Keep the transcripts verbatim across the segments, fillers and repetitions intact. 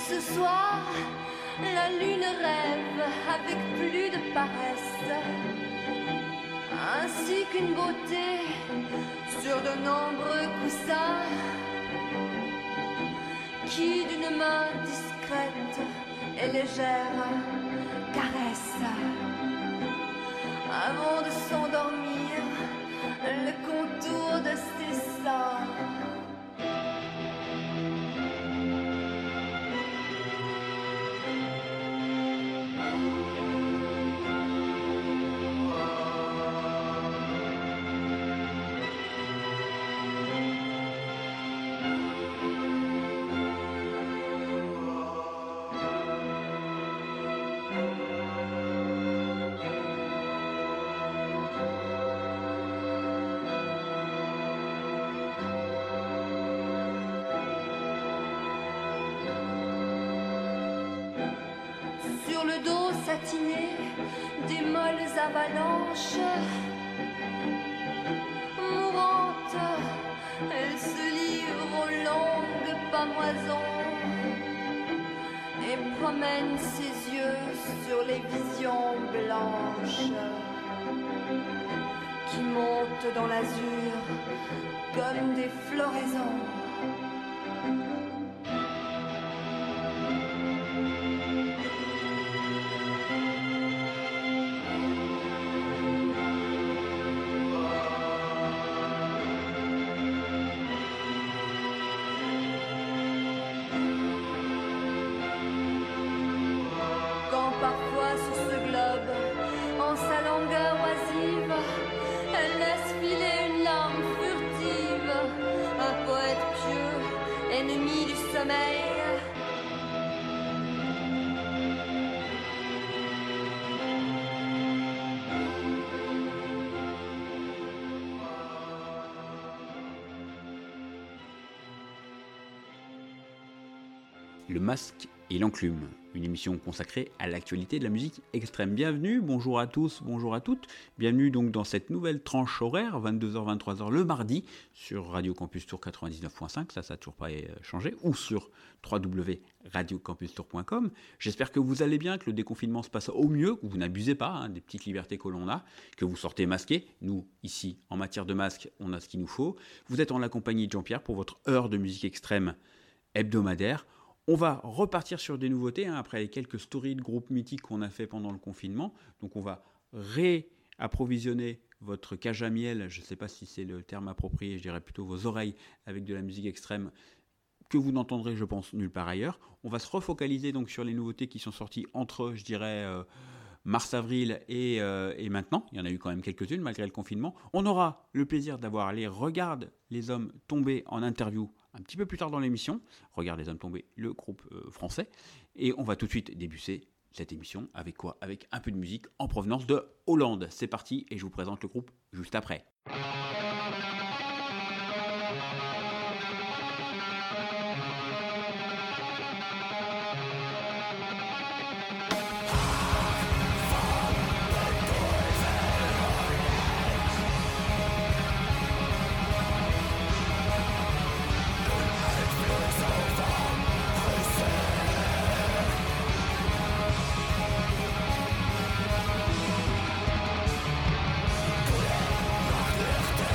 Ce soir, la lune rêve avec plus de paresse, ainsi qu'une beauté sur de nombreux coussins, qui d'une main discrète et légère caresse, avant de s'endormir, le contour de ses seins. Des molles avalanches, mourante, elle se livre aux longues pâmoisons et promène ses yeux sur les visions blanches qui montent dans l'azur comme des floraisons. Ennemi du sommeil. Le masque et l'enclume, une émission consacrée à l'actualité de la musique extrême. Bienvenue, bonjour à tous, bonjour à toutes. Bienvenue donc dans cette nouvelle tranche horaire, vingt-deux heures vingt-trois heures le mardi, sur Radio Campus Tour quatre-vingt-dix-neuf point cinq, ça, ça n'a toujours pas changé, ou sur w w w point radio campus tour point com. J'espère que vous allez bien, que le déconfinement se passe au mieux, que vous n'abusez pas hein, des petites libertés que l'on a, que vous sortez masqués. Nous, ici, en matière de masque, on a ce qu'il nous faut. Vous êtes en la compagnie de Jean-Pierre pour votre heure de musique extrême hebdomadaire. On va repartir sur des nouveautés, hein, après les quelques stories de groupes mythiques qu'on a fait pendant le confinement. Donc on va réapprovisionner votre cage à miel, je ne sais pas si c'est le terme approprié, je dirais plutôt vos oreilles, avec de la musique extrême que vous n'entendrez, je pense, nulle part ailleurs. On va se refocaliser donc sur les nouveautés qui sont sorties entre, je dirais, euh, mars-avril et, euh, et maintenant. Il y en a eu quand même quelques-unes malgré le confinement. On aura le plaisir d'avoir les Regarde les hommes tombés en interview un petit peu plus tard dans l'émission. Regarde les hommes tombés, le groupe euh, français. Et on va tout de suite débuter cette émission avec quoi ? Avec un peu de musique en provenance de Hollande. C'est parti et je vous présente le groupe juste après. Tous les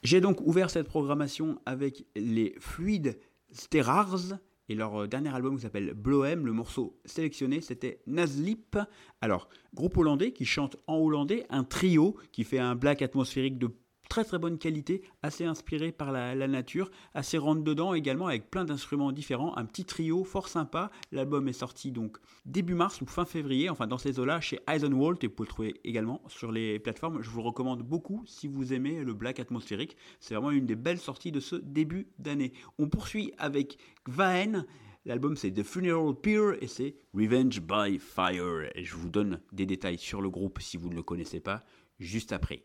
J'ai donc ouvert cette programmation avec les Fluid Sterars et leur dernier album qui s'appelle Bloem. Le morceau sélectionné, c'était Nazlip. Alors, groupe hollandais qui chante en hollandais, un trio qui fait un black atmosphérique de très très bonne qualité, assez inspiré par la, la nature, assez rentre-dedans également avec plein d'instruments différents, un petit trio fort sympa. L'album est sorti donc début mars ou fin février, enfin dans ces eaux-là, chez Eisenwald, et vous pouvez le trouver également sur les plateformes. Je vous le recommande beaucoup si vous aimez le black atmosphérique. C'est vraiment une des belles sorties de ce début d'année. On poursuit avec Gvaen. L'album c'est The Funeral Pyre et c'est Revenge by Fire. Et je vous donne des détails sur le groupe si vous ne le connaissez pas, juste après.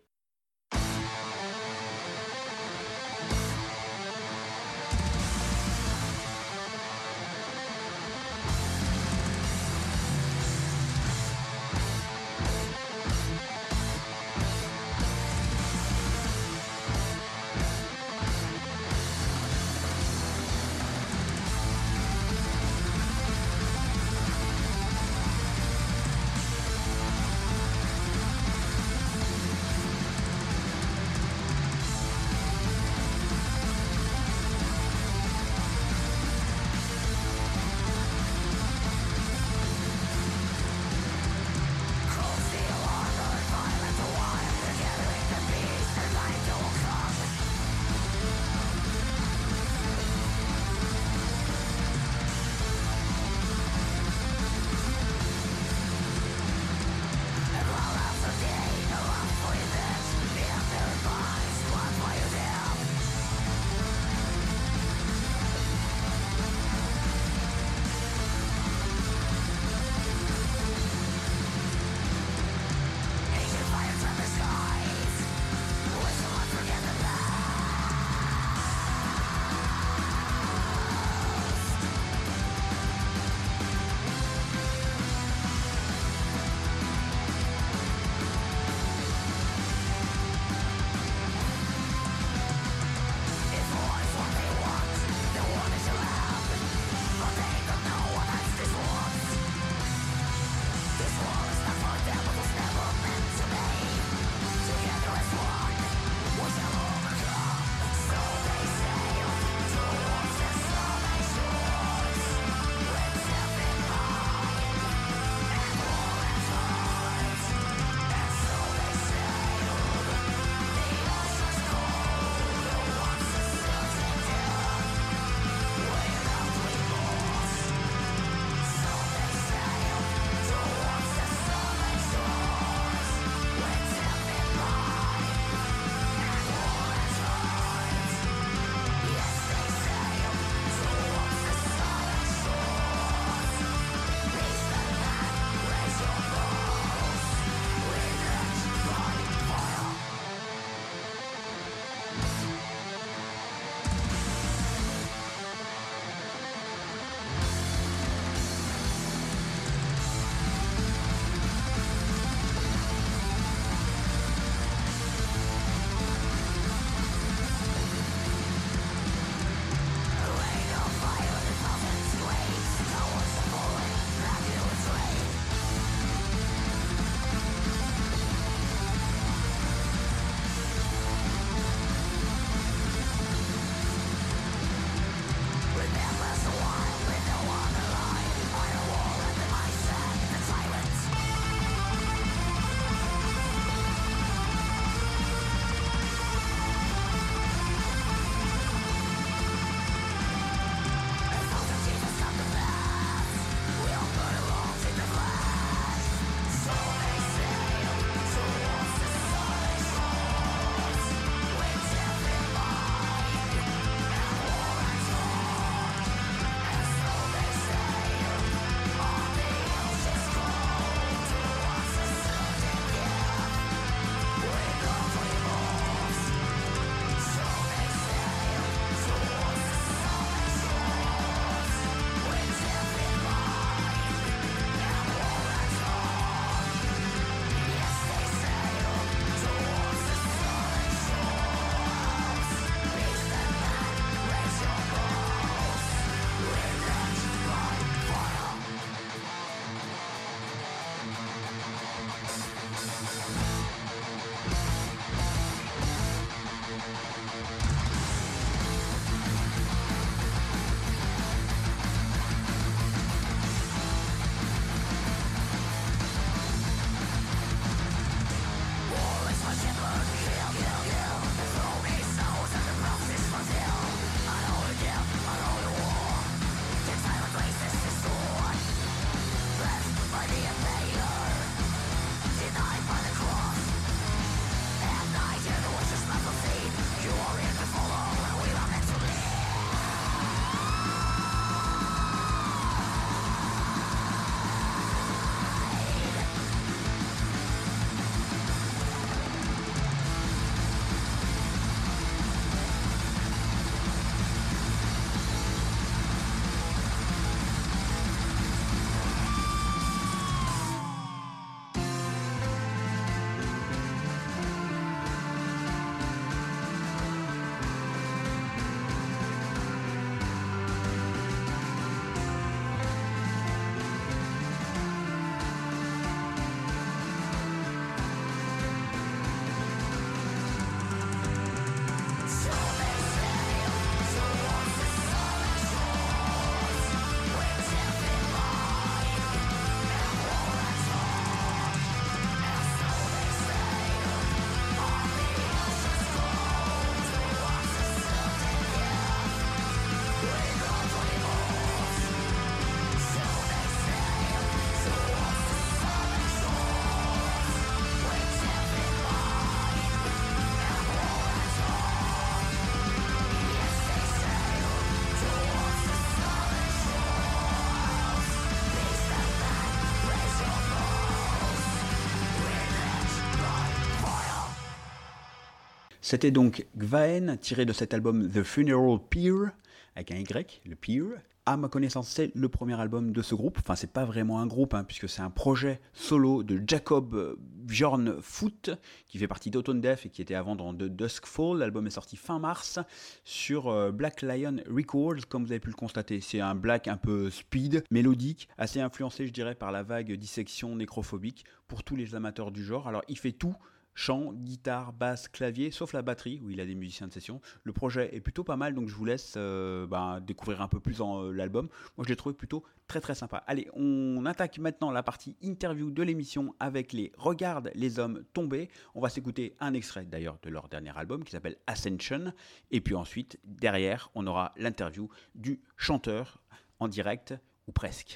C'était donc Gvaen, tiré de cet album The Funeral Peer, avec un Y, le Peer. À ma connaissance, c'est le premier album de ce groupe. Enfin, c'est pas vraiment un groupe, hein, puisque c'est un projet solo de Jacob Björn Foot, qui fait partie d'Autumn Death et qui était avant dans The Dusk Fall. L'album est sorti fin mars sur euh, Black Lion Records, comme vous avez pu le constater. C'est un black un peu speed, mélodique, assez influencé, je dirais, par la vague dissection nécrophobique pour tous les amateurs du genre. Alors, il fait tout. Chant, guitare, basse, clavier, sauf la batterie où il a des musiciens de session. Le projet est plutôt pas mal, donc je vous laisse euh, bah, découvrir un peu plus en, euh, l'album. Moi je l'ai trouvé plutôt très très sympa. Allez, on attaque maintenant la partie interview de l'émission avec les Regarde les hommes tombés. On va s'écouter un extrait d'ailleurs de leur dernier album qui s'appelle Ascension. Et puis ensuite, derrière, on aura l'interview du chanteur en direct, ou presque.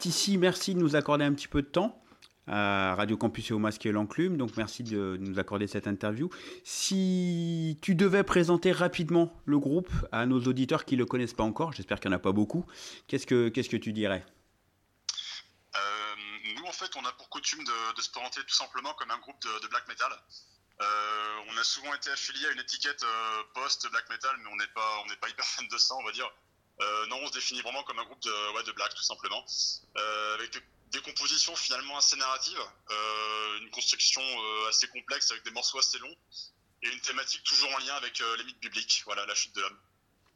Tici, merci de nous accorder un petit peu de temps à Radio Campus et au Masque et l'Enclume, donc merci de nous accorder cette interview. Si tu devais présenter rapidement le groupe à nos auditeurs qui ne le connaissent pas encore, j'espère qu'il n'y en a pas beaucoup, qu'est-ce que, qu'est-ce que tu dirais ? euh, Nous, en fait, on a pour coutume de, de se présenter tout simplement comme un groupe de, de black metal. Euh, on a souvent été affilié à une étiquette euh, post-black metal, mais on n'est pas, on n'est pas hyper fan de ça, on va dire. Euh, non, on se définit vraiment comme un groupe de, ouais, de black, tout simplement, euh, avec des compositions finalement assez narratives, euh, une construction euh, assez complexe avec des morceaux assez longs et une thématique toujours en lien avec euh, les mythes bibliques, voilà, la chute de l'homme.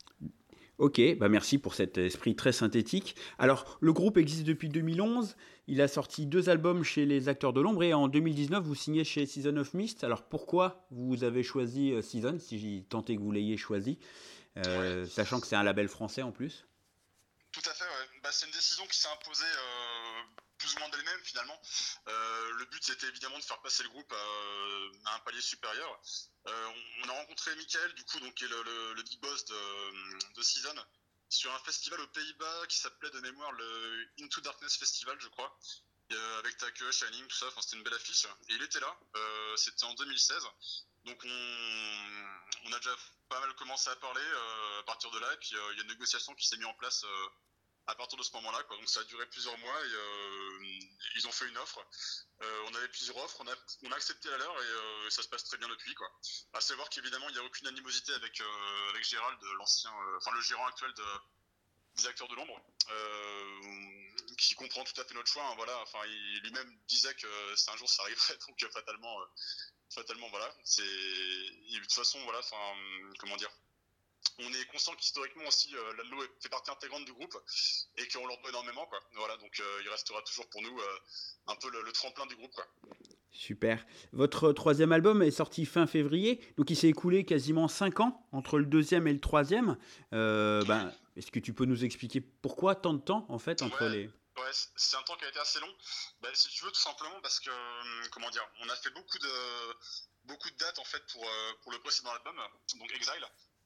Ok, bah merci pour cet esprit très synthétique. Alors, le groupe existe depuis deux mille onze, il a sorti deux albums chez les Acteurs de l'Ombre et en deux mille dix-neuf, vous signez chez Season of Mist. Alors, pourquoi vous avez choisi euh, Season, si tant est que vous l'ayez choisi, euh, ouais. Sachant que c'est un label français en plus ? Tout à fait, ouais. Bah, c'est une décision qui s'est imposée euh, plus ou moins d'elle-même finalement. Euh, le but c'était évidemment de faire passer le groupe à, à un palier supérieur. Euh, on, on a rencontré Michael, du coup, donc, qui est le, le, le big boss de, de Season, sur un festival aux Pays-Bas qui s'appelait de mémoire le Into Darkness Festival, je crois, et, euh, avec Take, Shining, tout ça. Enfin, c'était une belle affiche. Et il était là. Euh, c'était en deux mille seize. Donc on, on a déjà pas mal commencé à parler euh, à partir de là. Et puis il euh, y a une négociation qui s'est mise en place. Euh, à partir de ce moment-là, quoi. Donc ça a duré plusieurs mois et euh, ils ont fait une offre. Euh, on avait plusieurs offres, on a, on a accepté la leur et euh, ça se passe très bien depuis, quoi. À savoir qu'évidemment il n'y a aucune animosité avec euh, avec Gérald, l'ancien, euh, enfin le gérant actuel de, des Acteurs de l'Ombre, euh, qui comprend tout à fait notre choix. Hein, voilà, enfin il lui-même disait que c'est un jour ça arriverait, donc euh, fatalement, euh, fatalement voilà. C'est et de toute façon voilà, enfin comment dire. On est conscient qu'historiquement aussi, euh, Lallo fait partie intégrante du groupe et qu'on leur doit énormément, quoi. Voilà, donc euh, il restera toujours pour nous euh, un peu le, le tremplin du groupe, quoi. Super. Votre troisième album est sorti fin février, donc il s'est écoulé quasiment cinq ans entre le deuxième et le troisième. Euh, ben, est-ce que tu peux nous expliquer pourquoi tant de temps, en fait, entre ouais. les... Ouais, c'est un temps qui a été assez long. Bah, si tu veux, tout simplement parce que, comment dire, on a fait beaucoup de, beaucoup de dates, en fait, pour, pour le précédent album, donc Exile.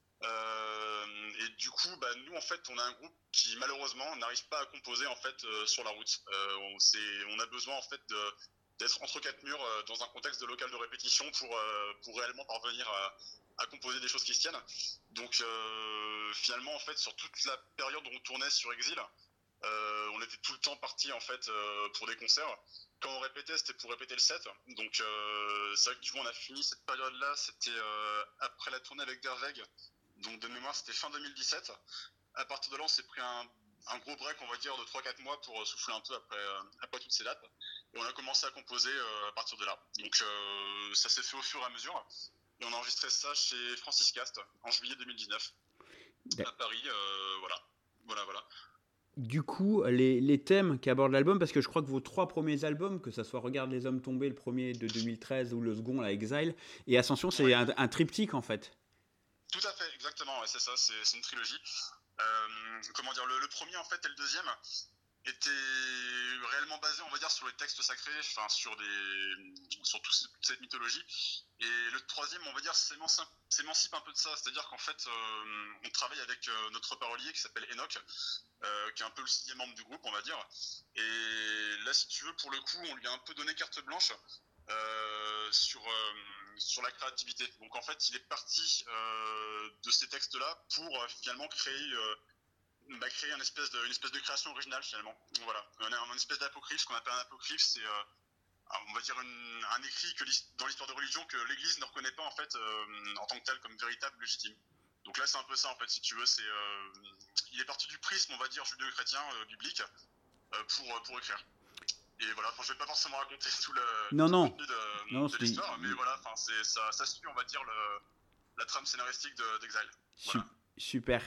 Euh, et du coup, bah, nous en fait, on a un groupe qui malheureusement n'arrive pas à composer en fait euh, sur la route. Euh, on, c'est, on a besoin en fait de, d'être entre quatre murs euh, dans un contexte de local de répétition pour euh, pour réellement parvenir à, à composer des choses qui se tiennent. Donc euh, finalement en fait, sur toute la période où on tournait sur Exil, euh, on était tout le temps parti en fait euh, pour des concerts. Quand on répétait, c'était pour répéter le set. Donc euh, c'est vrai que du coup, on a fini cette période-là. C'était euh, après la tournée avec Derveg. Donc de mémoire, c'était fin deux mille dix-sept. À partir de là, on s'est pris un, un gros break, on va dire, de trois quatre mois pour souffler un peu après, euh, après toutes ces dates. Et on a commencé à composer euh, à partir de là. Donc euh, ça s'est fait au fur et à mesure. Et on a enregistré ça chez Francis Cast en juillet deux mille dix-neuf. À Paris, euh, voilà. Voilà, voilà. Du coup, les, les thèmes qu'aborde l'album, parce que je crois que vos trois premiers albums, que ça soit Regarde les hommes tombés, le premier de deux mille treize ou le second, la Exile, et Ascension, c'est ouais. un, un triptyque en fait. Tout à fait, exactement, ouais, c'est ça, c'est, c'est une trilogie. Euh, comment dire, le, le premier en fait et le deuxième étaient réellement basés, on va dire, sur les textes sacrés, enfin sur des, sur toute cette mythologie. Et le troisième, on va dire, s'émancipe, s'émancipe un peu de ça, c'est-à-dire qu'en fait, euh, on travaille avec euh, notre parolier qui s'appelle Enoch, euh, qui est un peu le sixième membre du groupe, on va dire. Et là, si tu veux, pour le coup, on lui a un peu donné carte blanche. Euh, sur, euh, sur la créativité. Donc en fait, il est parti euh, de ces textes-là pour euh, finalement créer, euh, bah, créer une, espèce de, une espèce de création originale finalement. Donc, voilà, on a une espèce d'apocryphe, ce qu'on appelle un apocryphe, c'est euh, on va dire une, un écrit que dans l'histoire de religion que l'Église ne reconnaît pas en fait euh, en tant que tel comme véritable, légitime. Donc là, c'est un peu ça en fait, si tu veux. C'est, euh, il est parti du prisme, on va dire, judéo-chrétien, euh, biblique, euh, pour, pour écrire. Et voilà, je ne vais pas forcément raconter tout le, non, tout non. le contenu de, non, de l'histoire, mais voilà, c'est, ça, ça suit, on va dire, le, la trame scénaristique de, d'Exile. Voilà. Super.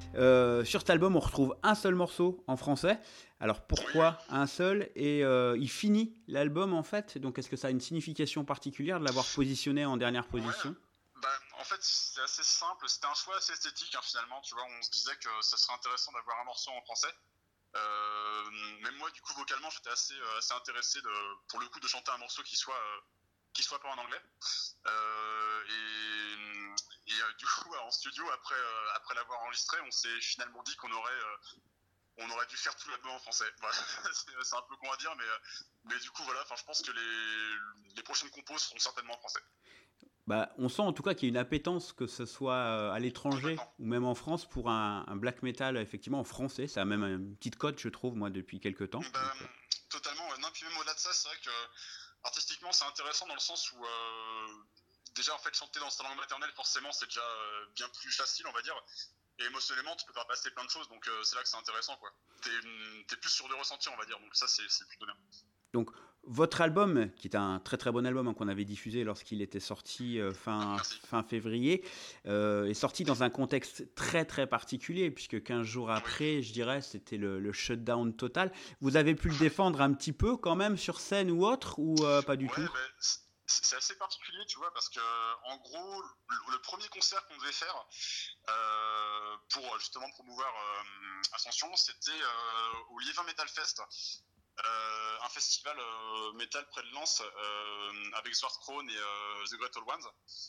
Euh, sur cet album, on retrouve un seul morceau en français. Alors pourquoi Oui. un seul? Et euh, il finit l'album en fait. Donc est-ce que ça a une signification particulière de l'avoir positionné en dernière Ouais. position? Bah, en fait, c'est assez simple. C'était un choix assez esthétique, hein, finalement. Tu vois, on se disait que ça serait intéressant d'avoir un morceau en français. Euh, même moi, du coup, vocalement, j'étais assez, euh, assez intéressé de, pour le coup, de chanter un morceau qui soit, euh, qui soit pas en anglais. Euh, et et euh, du coup, en studio, après, euh, après l'avoir enregistré, on s'est finalement dit qu'on aurait, euh, on aurait dû faire tout l'album en français. Voilà. c'est, c'est un peu con à dire, mais, euh, mais du coup, voilà. Enfin, je pense que les, les prochaines compos seront certainement en français. Bah, on sent en tout cas qu'il y a une appétence, que ce soit euh, à l'étranger Complètement. ou même en France, pour un, un black metal effectivement en français. Ça a même une petite cote, je trouve, moi, depuis quelques temps. Bah, Donc, euh, totalement. Ouais. Non, puis même au-delà de ça, c'est vrai que artistiquement, c'est intéressant dans le sens où euh, déjà en fait chanter dans sa langue maternelle, forcément, c'est déjà euh, bien plus facile, on va dire. Et émotionnellement, tu peux faire passer plein de choses, donc euh, c'est là que c'est intéressant, quoi. T'es, t'es plus sur du ressenti, on va dire. Donc ça, c'est, c'est plutôt bien. Donc, votre album, qui est un très très bon album hein, qu'on avait diffusé lorsqu'il était sorti euh, fin, Merci. fin février, euh, est sorti dans un contexte très très particulier, puisque quinze jours après, Oui. je dirais, c'était le, le shutdown total. Vous avez pu le défendre un petit peu quand même sur scène ou autre, ou euh, pas du Ouais, tout? bah, c'est, c'est assez particulier, tu vois, parce que en gros, le, le premier concert qu'on devait faire euh, pour justement promouvoir euh, Ascension, c'était euh, au Liévin Metal Fest. Euh, un festival euh, métal près de Lens euh, avec Svartkrone et euh, The Great Old Ones.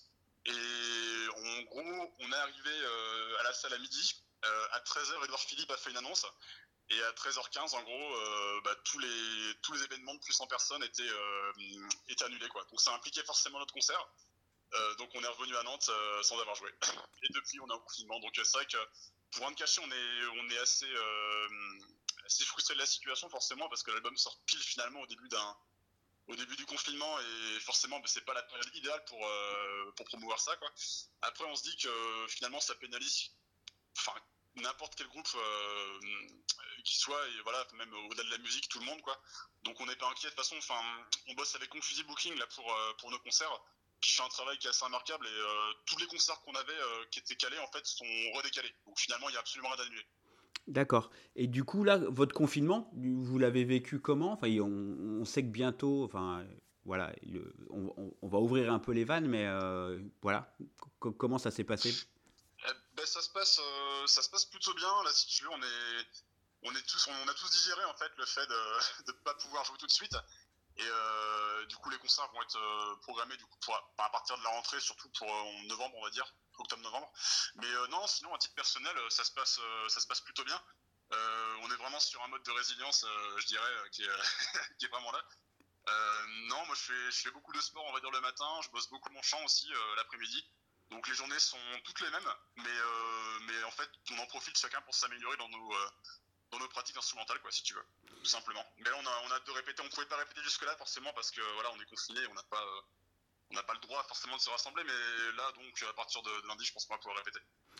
Et en gros, on est arrivé euh, à la salle à midi. Euh, à treize heures, Edouard Philippe a fait une annonce. Et à treize heures quinze, en gros, euh, bah, tous, les, tous les événements de plus de cent personnes étaient, euh, étaient annulés, quoi. Donc ça impliquait forcément notre concert. Euh, donc on est revenu à Nantes euh, sans avoir joué. Et depuis, on est en confinement. Donc c'est vrai que pour rien te cacher, on est, on est assez, euh, assez frustré de la situation, forcément, parce que l'album sort pile finalement au début d'un, au début du confinement, et forcément bah, c'est pas la période idéale pour, euh, pour promouvoir ça, quoi. Après on se dit que finalement ça pénalise enfin n'importe quel groupe euh, qui soit, et voilà, même au-delà de la musique, tout le monde, quoi. Donc on n'est pas inquiet de toute façon. Enfin, on bosse avec Confusi Booking là pour euh, pour nos concerts, qui fait un travail qui est assez remarquable, et euh, tous les concerts qu'on avait euh, qui étaient calés en fait sont redécalés. Donc finalement il y a absolument rien d'annulé. D'accord. Et du coup, là, votre confinement, vous l'avez vécu comment? Enfin, on, on sait que bientôt, enfin, euh, voilà, le- on, on- on va ouvrir un peu les vannes, mais euh, voilà, Co- comment ça s'est passé? Eh ben, ça se passe, euh, ça se passe plutôt bien. Là, si tu veux, on est, on est tous, on a tous digéré en fait le fait de ne pas pouvoir jouer tout de suite. Et euh, du coup, les concerts vont être euh, programmés du coup pour, à partir de la rentrée, surtout pour euh, novembre, on va dire, octobre-novembre. Mais euh, non, sinon, à titre personnel, euh, ça se passe, euh, ça se passe plutôt bien. Euh, on est vraiment sur un mode de résilience, euh, je dirais, euh, qui, est, qui est vraiment là. Euh, non, moi, je fais, je fais beaucoup de sport, on va dire, le matin. Je bosse beaucoup mon chant aussi euh, l'après-midi. Donc les journées sont toutes les mêmes, mais, euh, mais en fait, on en profite chacun pour s'améliorer dans nos, euh, dans nos pratiques instrumentales, quoi, si tu veux, tout simplement. Mais là, on a, on a hâte de répéter. On pouvait pas répéter jusque-là, forcément, parce que voilà, on est confiné, on n'a pas, euh, on n'a pas le droit forcément de se rassembler. Mais là, donc, à partir de, de lundi, je pense qu'on va pouvoir répéter.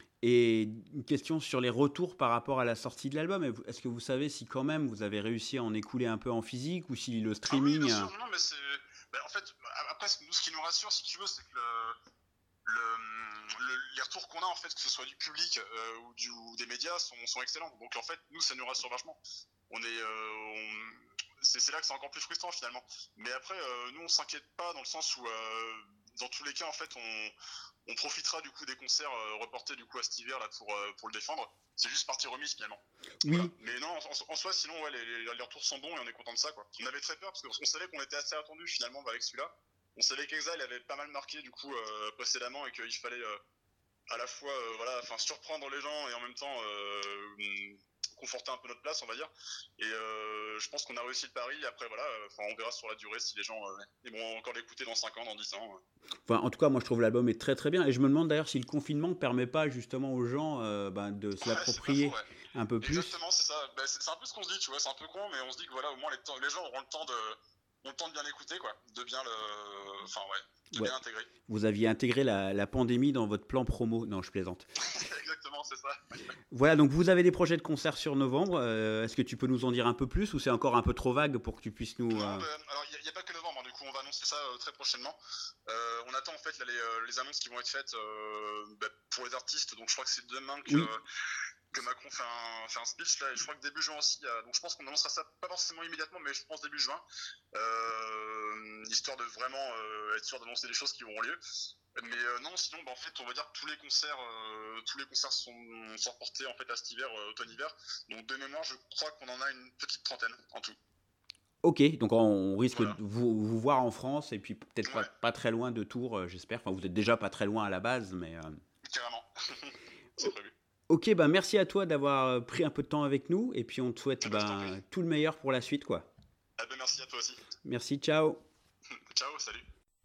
Et une question sur les retours par rapport à la sortie de l'album. Est-ce que vous savez si quand même vous avez réussi à en écouler un peu en physique ou si le Ah oui, bien streaming... euh, sûr. Non, mais c'est, ben, en fait, après, nous, ce qui nous rassure, si tu veux, c'est que le, le, le, les retours qu'on a, en fait, que ce soit du public euh, ou, du, ou des médias, sont, sont excellents. Donc, en fait, nous, ça nous rassure vachement. On est, euh, on, c'est, c'est là que c'est encore plus frustrant finalement. Mais après, euh, nous, on s'inquiète pas dans le sens où, euh, dans tous les cas, en fait, on, on profitera du coup des concerts euh, reportés du coup à cet hiver là pour euh, pour le défendre. C'est juste partie remise finalement. Voilà. Oui, Mais non, en, en soi, sinon, ouais, les, les, les retours sont bons et on est content de ça, quoi. On avait très peur parce qu'on savait qu'on était assez attendu finalement avec celui-là. On savait qu'Exile avait pas mal marqué du coup euh, précédemment et qu'il fallait euh, à la fois euh, voilà, enfin surprendre les gens et en même temps euh, conforter un peu notre place, on va dire. Et euh, je pense qu'on a réussi le pari. Après voilà, enfin on verra sur la durée si les gens euh, ils vont encore l'écouter dans cinq ans, dans dix ans. euh. enfin, en tout cas, moi je trouve l'album est très très bien. Et je me demande d'ailleurs si le confinement ne permet pas justement aux gens euh, ben, de se Ouais, c'est pas faux, l'approprier ouais. un peu plus. Exactement, c'est ça. Ben, c'est, c'est un peu ce qu'on se dit, tu vois, c'est un peu con, mais on se dit que voilà, au moins les, temps, les gens auront le temps de, ont le temps de bien écouter, quoi, de bien le, enfin ouais, de Ouais. bien intégrer. Vous aviez intégré la, la pandémie dans votre plan promo. Non, je plaisante. Exactement, c'est ça. Voilà, donc vous avez des projets de concert sur novembre. Euh, Est-ce que tu peux nous en dire un peu plus ou c'est encore un peu trop vague pour que tu puisses nous... Non, euh, ben, alors il n'y a, a, pas que novembre, hein, du coup on va annoncer ça euh, très prochainement. Euh, on attend en fait là, les, euh, les annonces qui vont être faites euh, ben, pour les artistes, donc je crois que c'est demain que Oui, que Macron fait un, fait un speech là, et je crois que début juin aussi. Il y a, donc je pense qu'on annoncera ça pas forcément immédiatement, mais je pense début juin, euh, histoire de vraiment euh, être sûr d'annoncer des choses qui auront lieu. Mais euh, non, sinon, bah, en fait, on va dire que tous les concerts, euh, tous les concerts sont, sont reportés en fait à cet hiver, euh, automne-hiver. Donc de mémoire, je crois qu'on en a une petite trentaine en tout. Ok, donc on risque Voilà. de vous, vous voir en France et puis peut-être Ouais. pas, pas très loin de Tours, euh, j'espère. Enfin, vous êtes déjà pas très loin à la base, mais. Euh... Carrément. C'est prévu. Ok, bah merci à toi d'avoir pris un peu de temps avec nous et puis on te souhaite Eh ben, je t'en bah, prie. tout le meilleur pour la suite, quoi. Eh ben, merci à toi aussi. Merci, ciao. Ciao, salut.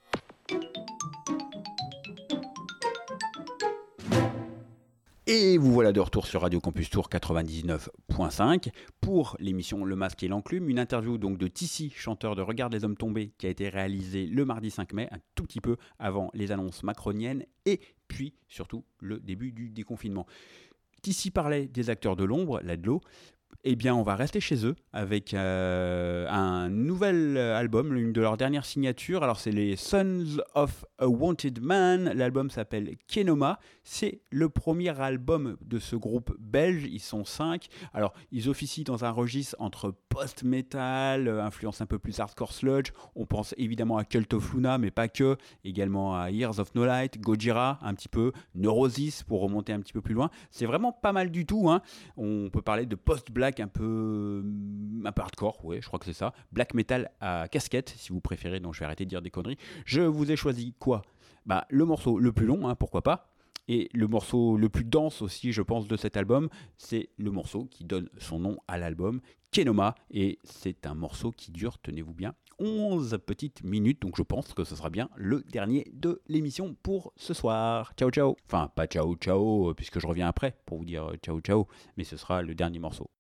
Et vous voilà de retour sur Radio Campus Tour quatre-vingt-dix-neuf point cinq pour l'émission Le Masque et l'Enclume, une interview donc de Tissi, chanteur de Regarde les hommes tombés, qui a été réalisée le mardi cinq mai, un tout petit peu avant les annonces macroniennes et puis surtout le début du déconfinement. Tissi parlait des acteurs de l'ombre, l'A D L O. Eh bien, on va rester chez eux avec euh, un nouvel album, l'une de leurs dernières signatures. Alors, c'est les Sons of a Wanted Man. L'album s'appelle Kenoma. C'est le premier album de ce groupe belge. Ils sont cinq. Alors, ils officient dans un registre entre post-metal, influence un peu plus hardcore sludge. On pense évidemment à Cult of Luna, mais pas que. Également à Years of No Light, Gojira, un petit peu, Neurosis pour remonter un petit peu plus loin. C'est vraiment pas mal du tout, hein. On peut parler de post-black un peu, un peu hardcore, ouais, je crois que c'est ça. Black metal à casquette, si vous préférez, donc je vais arrêter de dire des conneries. Je vous ai choisi quoi ? Bah, le morceau le plus long, hein, pourquoi pas. Et le morceau le plus dense aussi, je pense, de cet album, c'est le morceau qui donne son nom à l'album, Kenoma. Et c'est un morceau qui dure, tenez-vous bien, onze petites minutes. Donc je pense que ce sera bien le dernier de l'émission pour ce soir. Ciao, ciao. Enfin, pas ciao, ciao, puisque je reviens après pour vous dire ciao, ciao. Mais ce sera le dernier morceau.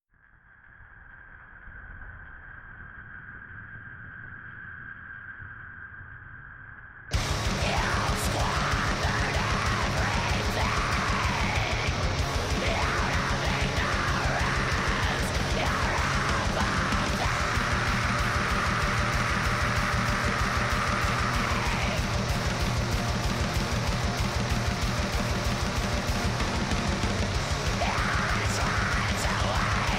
Away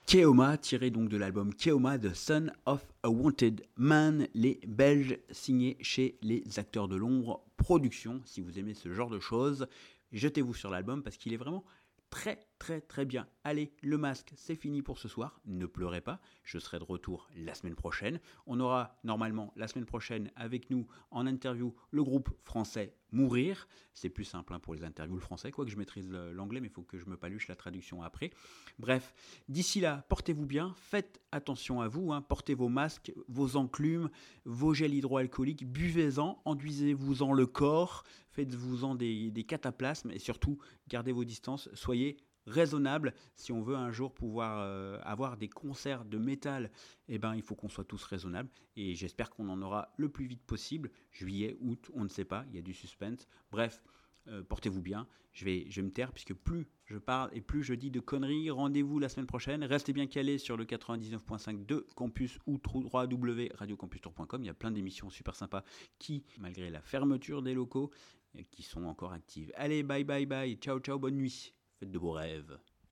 Keoma, tiré donc de l'album Keoma, The Son of a Wanted Man, les Belges, signés chez les Acteurs de l'Ombre Productions. Si vous aimez ce genre de choses, jetez-vous sur l'album parce qu'il est vraiment très très très bien. Allez, le masque, c'est fini pour ce soir. Ne pleurez pas, je serai de retour la semaine prochaine. On aura normalement la semaine prochaine avec nous en interview le groupe français Mourir. C'est plus simple hein, pour les interviews le français, quoique je maîtrise l'anglais, mais il faut que je me paluche la traduction après. Bref, d'ici là, portez-vous bien, faites attention à vous, hein, portez vos masques, vos enclumes, vos gels hydroalcooliques, buvez-en, enduisez-vous-en le corps, faites-vous-en des, des cataplasmes et surtout, gardez vos distances, soyez raisonnable. Si on veut un jour pouvoir euh, avoir des concerts de métal, eh ben, il faut qu'on soit tous raisonnables et j'espère qu'on en aura le plus vite possible. Juillet, août, on ne sait pas, il y a du suspense. Bref, euh, portez-vous bien. Je vais, je vais me taire puisque plus je parle et plus je dis de conneries. Rendez-vous la semaine prochaine. Restez bien calés sur le quatre-vingt-dix-neuf virgule cinq de Campus ou w w w point radio campus tour point com. Il y a plein d'émissions super sympas qui, malgré la fermeture des locaux, qui sont encore actives. Allez, bye bye bye. Ciao ciao, bonne nuit. Faites de beaux rêves.